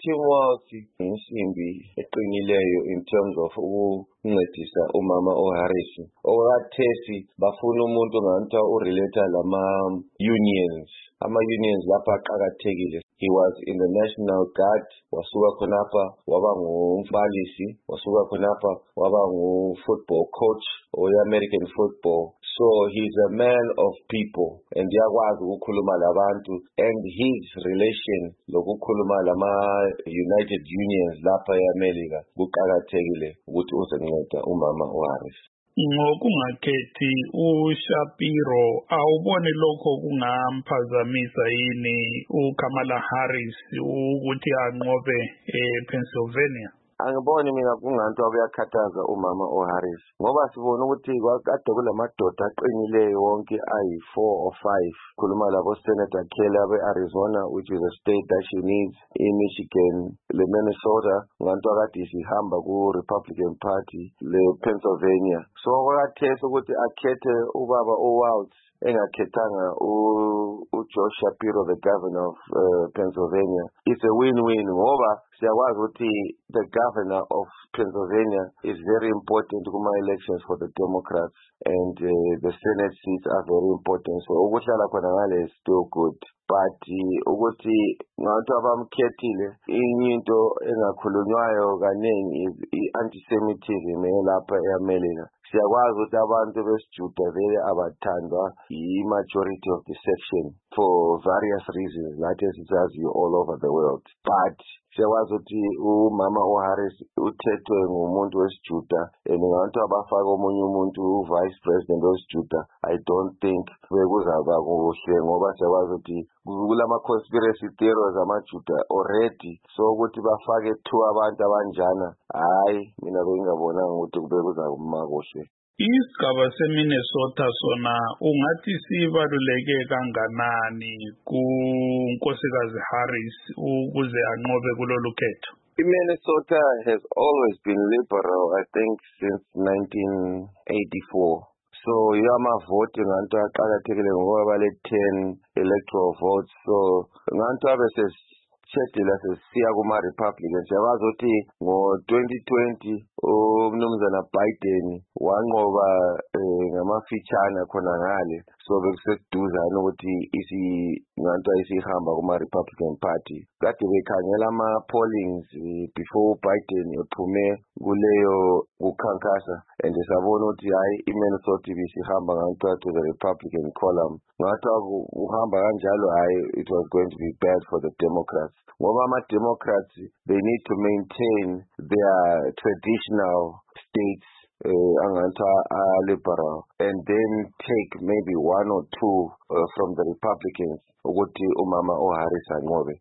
Tim Walz insimbi eqinileyo in terms of ukuncedisa umama Harris. Okathesi bafuna umuntu nganto urelate lama-unions. Ama-unions lapha aqakathekile. He was in the National Guard, wasuka khonapha waba ngumbalisi, wasuka khonapha waba ngu-football coach we-American football. So he's a man of people and yakwazi ukukhuluma labantu, and his relation lokukhuluma lama-United Unions lapha eAmerica kuqakathekile ukuthi uzonceda umama Harris. Ngokungakhethi uShapiro awuboni lokho kungamphazamisa yini uKamala Harris ukuthi anqobe ePennsylvania? Angiboni mina kunganto akuyakhathaza umama Harris ngoba sibona ukuthi kade kulamadoda aqinileyo wonke ayi4 or 5 khuluma labo Senator Kelly beArizona, which is a state that she needs, in Michigan, le Minnesota nganto akade sihamba ku Republican Party, le Pennsylvania. So kwakathethe ukuthi akhethe ubaba Walz engakhethanga uJosh Shapiro, the governor of Pennsylvania. It's a win-win ngoba siyakwazi ukuthi the governor of Pennsylvania is very important kuma elections for the Democrats, and the Senate seats are very important. So ukuhlala khona ngale is still good. But ukuthi ngabantu abamkhethile into engakhulunywayo kaningi is anti-Semitism lapha eAmerica. Siyakwazi ukuthi abantu besiJuda vele abathandwa i-majority of the section for various reasons, not as it does you all over the world. But siyakwazi ukuthi umama Harris uthethwe ngumuntu wesiJuda, and ngabantu abafaka omunye umuntu vice president wesiJuda, I don't think bekuzaba kuhle ngoba siyakwazi ukuthi kulama conspiracy theories amaJuda already. So ukuthi bafake 2 abantu abanjana, hayi mina bengingabona ukuthi kube kuzaba kuhle. Isigaba seMinnesota sona ungathi sibaluleke kanganani kuNkosikazi Harris ukuze anqobe kulolu khetho? Minnesota has always been liberal, I think, since 1984. So yamavoti nganto aqakathekile ngoba bale 10 electoral votes. So nganto abeseshedila sesiya kuma-Republicans. Siyabazi ukuthi ngo-2020 umnumzana Biden wanqoba ngamafitshana khona ngale. So bekuseduzane ukuthi nganto isihamba kuma-Republican Party. Kade bekhangela ama-pollings before Biden ephume kuleyo kukhankasa, and sabona ukuthi hayi iMinnesota ibisihamba nganto to the Republican column. Ngathi uhamba kanjalo hayi, it was going to be bad for the Democrats. Ngoba ama-Democrats, they need to maintain their traditional states liberal, and then take maybe 1 or 2 from the Republicans ukuthi umama Harris anqobe.